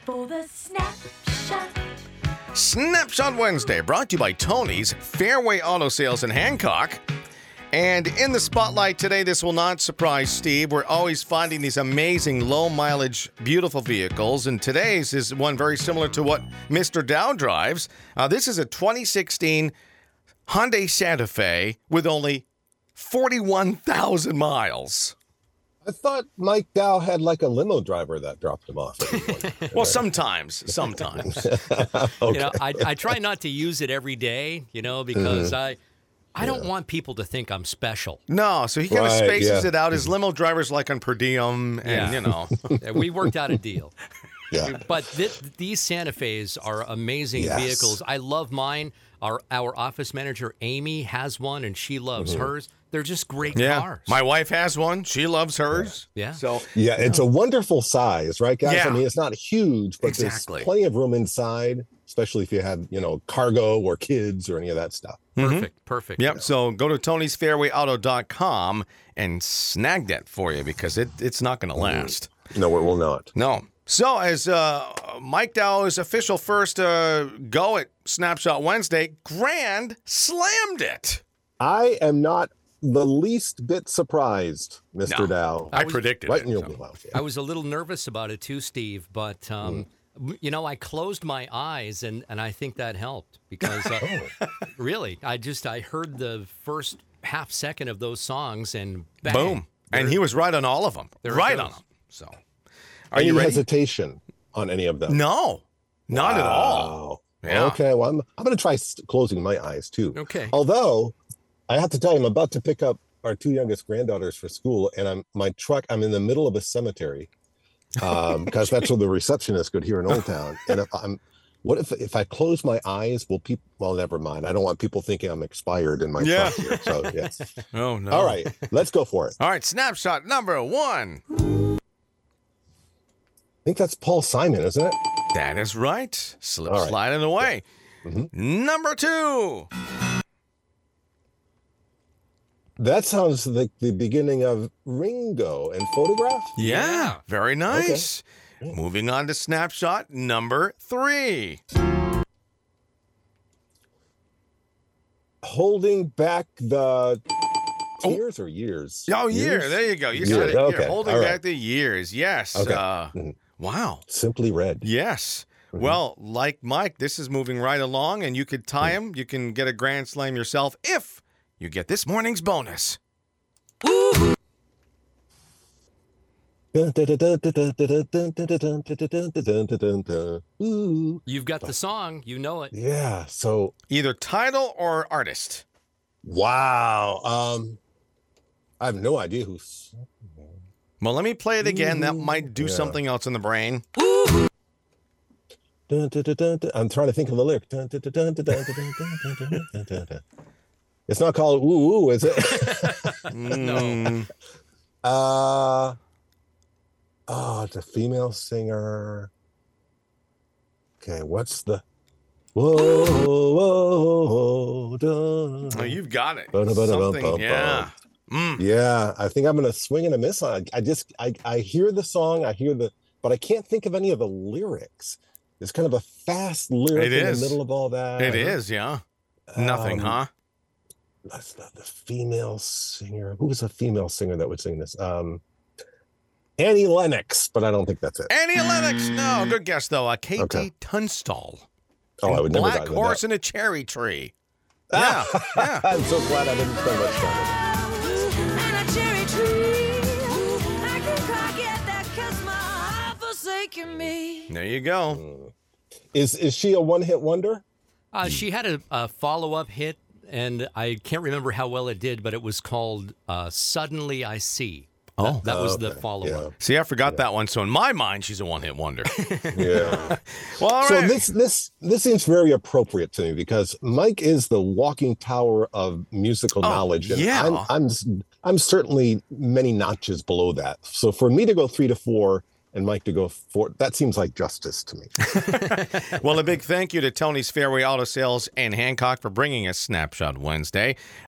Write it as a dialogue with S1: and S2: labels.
S1: for the Snapshot.
S2: Snapshot Wednesday, brought to you by Tony's Fairway Auto Sales in Hancock. And in the spotlight today, this will not surprise Steve. We're always finding these amazing, low-mileage, beautiful vehicles. And today's is one very similar to what Mr. Dow drives. This is a 2016 Hyundai Santa Fe with only 41,000 miles.
S3: I thought Mike Dow had like a limo driver that dropped him off.
S2: Well, sometimes.
S3: Okay.
S4: I try not to use it every day, because I don't want people to think I'm special.
S2: No, so he kind of spaces it out. His limo driver's like on per diem, and
S4: We worked out a deal.
S3: Yeah.
S4: But these Santa Fe's are amazing vehicles. I love mine. Our office manager, Amy, has one, and she loves hers. They're just great cars.
S2: My wife has one. She loves hers.
S4: Yeah.
S2: So
S3: it's a wonderful size, right, guys?
S2: Yeah.
S3: I mean, it's not huge, but there's plenty of room inside, especially if you have, cargo or kids or any of that stuff.
S4: Perfect.
S2: Yep. So go to Tony'sFairwayAuto.com and snag that for you because it's not going to last.
S3: No, it will not.
S2: No. So as Mike Dow's official first go at Snapshot Wednesday, Grand slammed it.
S3: I am not the least bit surprised, Mr. Dow.
S2: I predicted
S3: right
S2: it.
S3: in your wheelhouse.
S4: I was a little nervous about it too, Steve, but I closed my eyes and I think that helped because really, I heard the first half second of those songs and bang,
S2: boom, and he was right on all of them. Right on them. So, are you ready?
S3: Hesitation on any of them?
S2: No, not at all. Yeah.
S3: Okay, well, I'm going to try closing my eyes too.
S4: Okay.
S3: Although I have to tell you, I'm about to pick up our two youngest granddaughters for school, and I'm in the middle of a cemetery because that's where the receptionist could hear in Old Town. And if I close my eyes, will people? Well, never mind. I don't want people thinking I'm expired in my truck here. So yes.
S2: Oh no.
S3: All right, let's go for it.
S2: All right, snapshot number 1.
S3: I think that's Paul Simon, isn't it?
S2: That is right. Sliding away. Number 2.
S3: That sounds like the beginning of Ringo and Photograph.
S2: Yeah, very nice. Okay. Moving on to snapshot number 3.
S3: Holding back the tears or years?
S2: Oh, year. There you go. You said it. Okay. Holding back the years. Yes.
S3: Okay.
S2: Wow.
S3: Simply Red.
S2: Yes. Well, like Mike, this is moving right along, and you could tie him. You can get a grand slam yourself if you get this morning's bonus.
S4: Ooh. You've got the song. You know it.
S3: Yeah. So
S2: either title or artist.
S3: Wow. I have no idea who's.
S2: Well, let me play it again. That might do something else in the brain.
S3: I'm trying to think of the lyric. It's not called Ooh Ooh, is it?
S4: No.
S3: It's a female singer. Okay, what's the whoa, whoa,
S2: oh, you've got it. Something, yeah.
S3: Yeah, I think I'm gonna swing and a miss on it. I hear the song, but I can't think of any of the lyrics. It's kind of a fast lyric in the middle of all that.
S2: It is, yeah. Nothing, huh?
S3: That's not the female singer. Who was a female singer that would sing this? Annie Lennox, but I don't think that's it.
S2: Annie Lennox, no. Good guess, though. Katie Tunstall.
S3: Oh, I would never
S2: Black Horse and a Cherry Tree.
S3: Yeah. I'm so glad I didn't spend much time on it.
S2: There you go.
S3: Is she a one-hit wonder?
S4: She had a follow-up hit, and I can't remember how well it did, but it was called Suddenly I See. That was the follow-up.
S3: Yeah.
S2: See, I forgot that one. So in my mind, she's a one-hit wonder.
S3: Yeah.
S2: Well, all
S3: so
S2: right.
S3: this seems very appropriate to me because Mike is the walking tower of musical knowledge, and
S2: yeah.
S3: I'm certainly many notches below that. So for me to go 3 to 4 and Mike to go 4, that seems like justice to me.
S2: Well, a big thank you to Tony's Fairway Auto Sales in Hancock for bringing us Snapshot Wednesday.